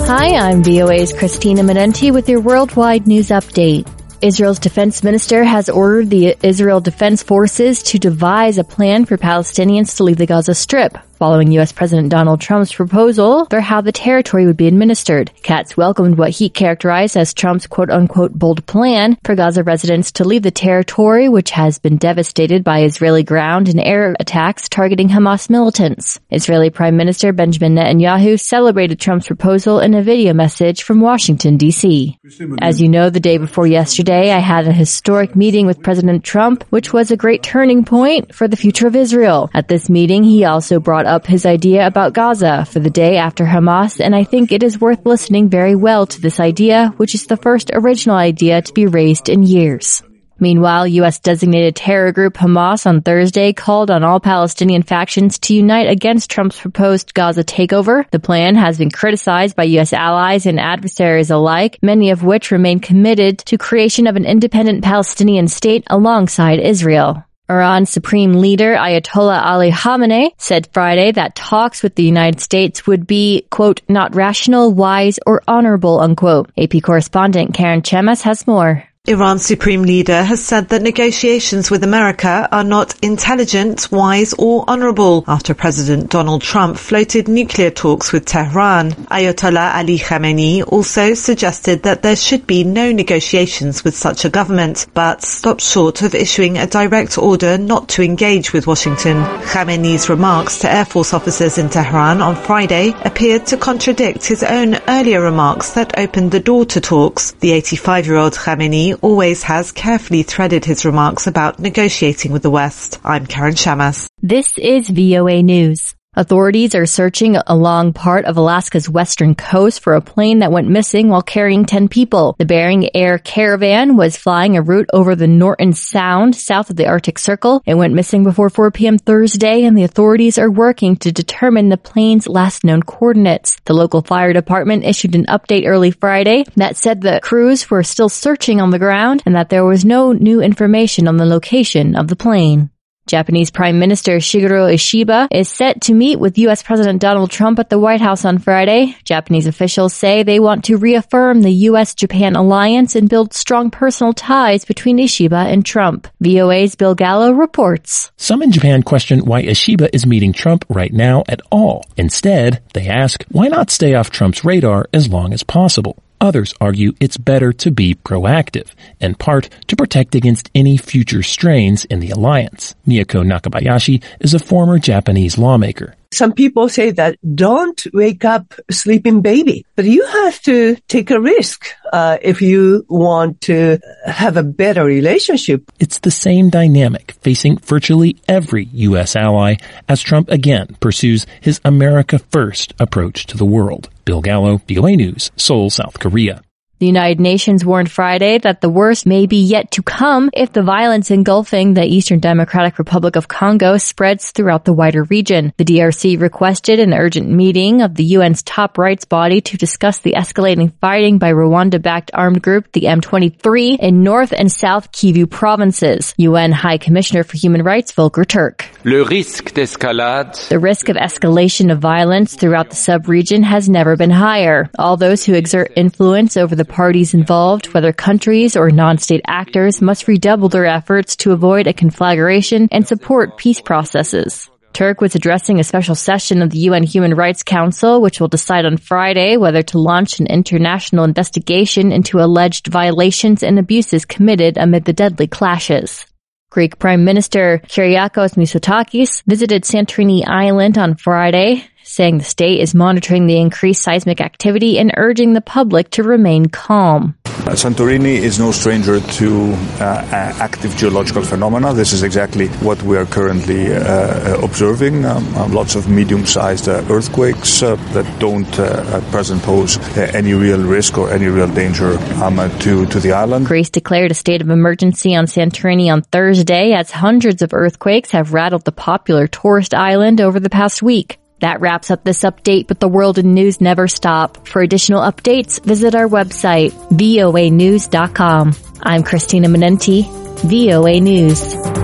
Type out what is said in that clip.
Hi, I'm VOA's Christina Menenti with your worldwide news update. Israel's defense minister has ordered the Israel Defense Forces to devise a plan for Palestinians to leave the Gaza Strip, following U.S. President Donald Trump's proposal for how the territory would be administered. Katz welcomed what he characterized as Trump's quote-unquote bold plan for Gaza residents to leave the territory, which has been devastated by Israeli ground and air attacks targeting Hamas militants. Israeli Prime Minister Benjamin Netanyahu celebrated Trump's proposal in a video message from Washington, D.C. As you know, the day before yesterday, I had a historic meeting with President Trump, which was a great turning point for the future of Israel. At this meeting, he also brought up his idea about Gaza for the day after Hamas, and I think it is worth listening very well to this idea, which is the first original idea to be raised in years. Meanwhile, U.S. designated terror group Hamas on Thursday called on all Palestinian factions to unite against Trump's proposed Gaza takeover. The plan has been criticized by U.S. allies and adversaries alike, many of which remain committed to creation of an independent Palestinian state alongside Israel. Iran's supreme leader, Ayatollah Ali Khamenei, said Friday that talks with the United States would be, quote, not rational, wise, or honorable, unquote. AP correspondent Karen Chemas has more. Iran's supreme leader has said that negotiations with America are not intelligent, wise or honorable after President Donald Trump floated nuclear talks with Tehran. Ayatollah Ali Khamenei also suggested that there should be no negotiations with such a government, but stopped short of issuing a direct order not to engage with Washington. Khamenei's remarks to Air Force officers in Tehran on Friday appeared to contradict his own earlier remarks that opened the door to talks. The 85-year-old Khamenei always has carefully threaded his remarks about negotiating with the West. I'm Karen Shamas. This is VOA News. Authorities are searching along part of Alaska's western coast for a plane that went missing while carrying 10 people. The Bering Air Caravan was flying a route over the Norton Sound, south of the Arctic Circle. It went missing before 4 p.m. Thursday, and the authorities are working to determine the plane's last known coordinates. The local fire department issued an update early Friday that said the crews were still searching on the ground and that there was no new information on the location of the plane. Japanese Prime Minister Shigeru Ishiba is set to meet with U.S. President Donald Trump at the White House on Friday. Japanese officials say they want to reaffirm the U.S.-Japan alliance and build strong personal ties between Ishiba and Trump. VOA's Bill Gallo reports. Some in Japan question why Ishiba is meeting Trump right now at all. Instead, they ask, why not stay off Trump's radar as long as possible? Others argue it's better to be proactive, in part to protect against any future strains in the alliance. Miyako Nakabayashi is a former Japanese lawmaker. Some people say that don't wake up a sleeping baby, but you have to take a risk if you want to have a better relationship. It's the same dynamic facing virtually every U.S. ally as Trump again pursues his America First approach to the world. Bill Gallo, VOA News, Seoul, South Korea. The United Nations warned Friday that the worst may be yet to come if the violence engulfing the Eastern Democratic Republic of Congo spreads throughout the wider region. The DRC requested an urgent meeting of the UN's top rights body to discuss the escalating fighting by Rwanda-backed armed group, the M23, in North and South Kivu provinces. UN High Commissioner for Human Rights Volker Turk. The risk of escalation of violence throughout the sub-region has never been higher. All those who exert influence over the parties involved, whether countries or non-state actors, must redouble their efforts to avoid a conflagration and support peace processes. Turk was addressing a special session of the UN Human Rights Council, which will decide on Friday whether to launch an international investigation into alleged violations and abuses committed amid the deadly clashes. Greek Prime Minister Kyriakos Mitsotakis visited Santorini Island on Friday, saying the state is monitoring the increased seismic activity and urging the public to remain calm. Santorini is no stranger to active geological phenomena. This is exactly what we are currently observing. Lots of medium-sized earthquakes that don't at present pose any real risk or any real danger to the island. Greece declared a state of emergency on Santorini on Thursday as hundreds of earthquakes have rattled the popular tourist island over the past week. That wraps up this update, but the world and news never stop. For additional updates, visit our website, voanews.com. I'm Christina Menenti, VOA News.